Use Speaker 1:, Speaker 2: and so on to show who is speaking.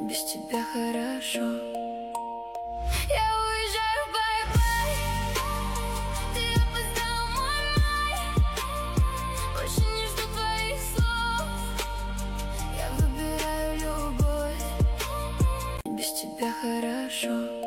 Speaker 1: без тебя хорошо. Я уезжаю, бай-бай, ты опоздал, мой май. Больше не жду твоих слов, я выбираю любовь, без тебя хорошо.